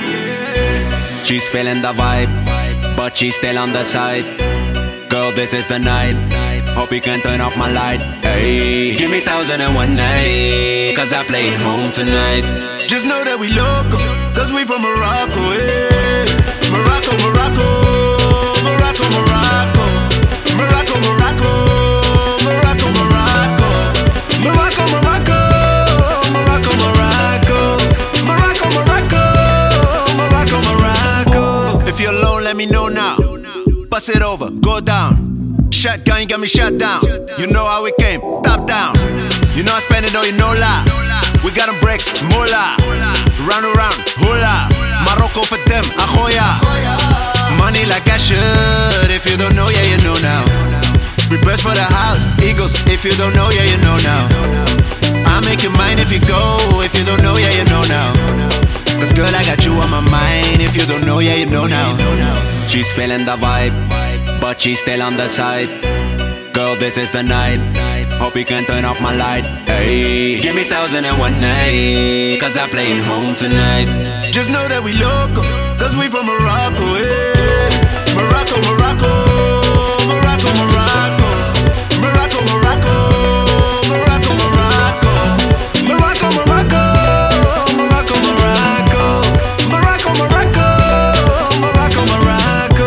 She's feeling the vibe, but she's still on the side. Girl, this is the night. Hope you can turn off my light. Hey, give me 1001 night, cause I play it home tonight. Just know that we local, cause we from Morocco, eh. Morocco, Morocco, Morocco, Morocco, Morocco, Morocco, Morocco, Morocco, Morocco, Morocco, Morocco, Morocco, Morocco, Morocco, Morocco. If you're alone, let me know now. Bust it over, go down. Shotgun, you got me shut down. You know how we came, top down. You know I spend it, though, you know lie. We got them bricks, mola. Round around, hula. Morocco for them, Ajoya. Money like I should. If you don't know, yeah, you know now. Prepare for the house, Eagles. If you don't know, yeah, you know now. I'll make you mine if you go. If you don't know, yeah, you know now. Cause girl, I got you on my mind. If you don't know, yeah, you know now. She's feeling the vibe, but she's still on the side. Girl, this is the night. Hope you can turn off my light. Hey, give me 1001 night, cause I play it home tonight. Just know that we local, cause we from Morocco, eh. Morocco, Morocco, Morocco, Morocco, Morocco, Morocco, Morocco, Morocco, Morocco, Morocco, Morocco, Morocco, Morocco, Morocco, Morocco, Morocco.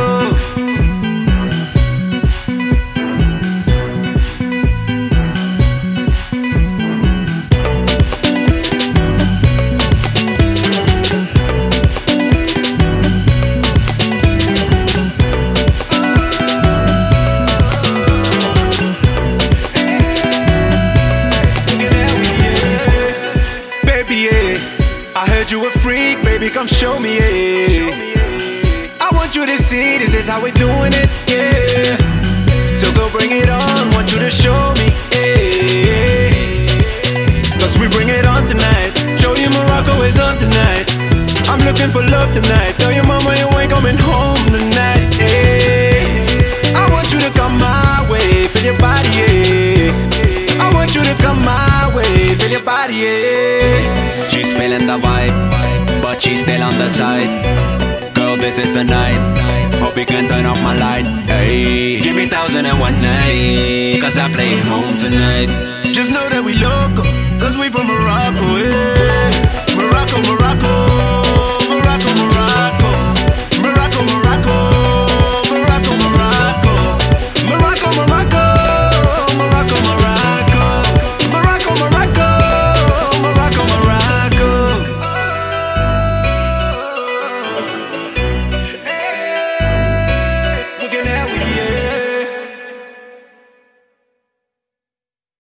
You a freak, baby, come show me, yeah. I want you to see this is how we're doing it, yeah. So go bring it on, want you to show me, yeah. Cause we bring it on tonight. Show you Morocco is on tonight. I'm looking for love tonight. Tell your mama you ain't coming home tonight, yeah. I want you to come my way, feel your body, yeah. I want you to come my way, feel your body, yeah. She's feeling the vibe, but she's still on the side. Girl, this is the night. Hope you can turn off my light. Hey, give me 1001 night, cause I play it home tonight. Just know that we local, cause we from Morocco, eh. Morocco, Morocco.